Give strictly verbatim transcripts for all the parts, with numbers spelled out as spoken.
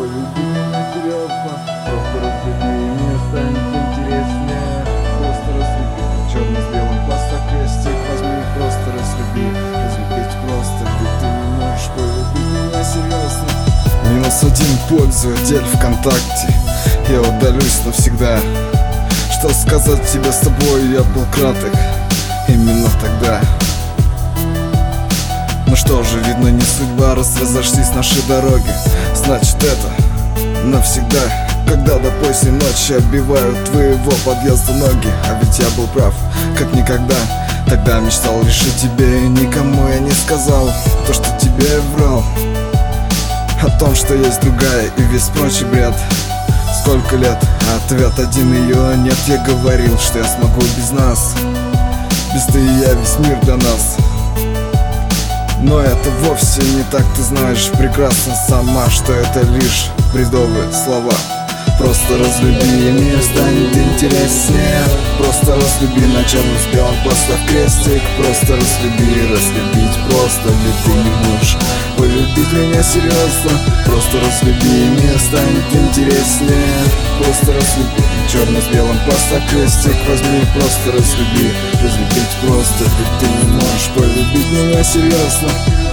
полюби меня серьезно. Просто разлюби, и мне станет интереснее. Просто разлюби, черно с белым поставь крестик. Возьми, просто разлюби, разлюбить просто. Ведь ты не можешь полюбить меня серьезно. Минус один пользователь ВКонтакте. Я удалюсь навсегда. Что сказать тебе, с тобой я был краток именно тогда. Ну что же, видно, не судьба, раз разошлись наши дороги. Значит, это навсегда. Когда до поздней ночи оббивают твоего подъезда ноги. А ведь я был прав, как никогда. Тогда мечтал лишь о тебе, и никому я не сказал то, что тебе я врал, о том, что есть другая и весь прочий бред. Сколько лет, а ответ один, ее нет. Я говорил, что я смогу без нас. Без ты и я, весь мир для нас. Но это вовсе не так, ты знаешь прекрасно сама, что это лишь бредовые слова. Просто разлюби, и мир станет интереснее. Просто разлюби, на черном с белым поставь крестик. Просто разлюби, разлюбить просто, ведь ты не можешь полюбить меня серьезно. Просто разлюби, и мир станет интереснее. Просто разлюби, черно с белым поставь крестик. Возьми, просто разлюби, разлюбить просто, ведь ты не можешь полюбить меня серьезно.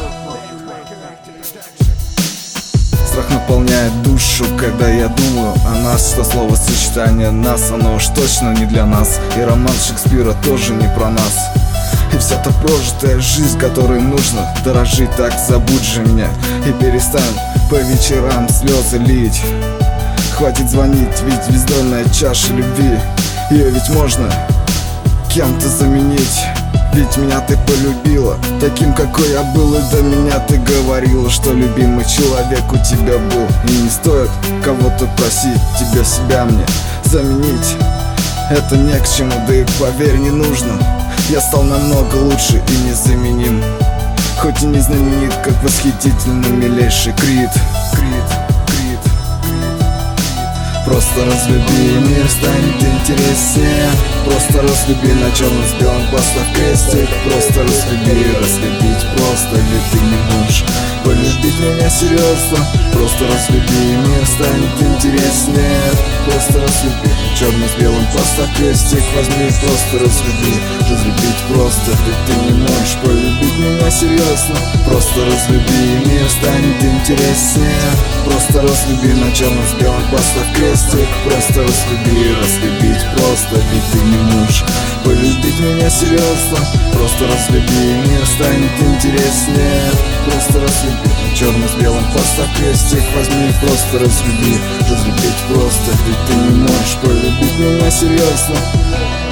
Страх наполняет душу, когда я думаю о нас. Что словосочетание нас, оно уж точно не для нас. И роман Шекспира тоже не про нас. И вся та прожитая жизнь, которой нужно дорожить. Так забудь же меня и перестань по вечерам слезы лить. Хватит звонить, ведь бездонная чаша любви, ее ведь можно кем-то заменить. Ведь меня ты полюбила таким, какой я был, и до меня ты говорила, что любимый человек у тебя был. И не стоит кого-то просить тебя себя мне заменить. Это не к чему, да и поверь, не нужно. Я стал намного лучше и незаменим. Хоть и не знаменит, как восхитительно милейший Крид. Крид, Крид, Крид. Просто разлюби, и мир станет интереснее. Просто разлюби, на черном с белым поставь крестик. Просто разлюби, разлюбить просто, ведь ты не можешь полюбить меня серьезно. Просто разлюби, и мир станет интереснее. Просто разлюби, черно с белым поставь крестик. Возьми, просто разлюби, разлюбить просто, ведь ты не можешь полюбить меня серьезно. Просто разлюби, и мир станет интереснее. Просто разлюби, на черном с белым поставь крестик. Просто разлюби, разлюбить просто, ведь ты не можешь полюбить меня серьезно. Просто разлюби, и мир станет интереснее. Просто разлюби, черно с белым поставь крестик. Возьми, просто разлюби, разлюбить просто, ведь ты не можешь полюбить меня серьезно.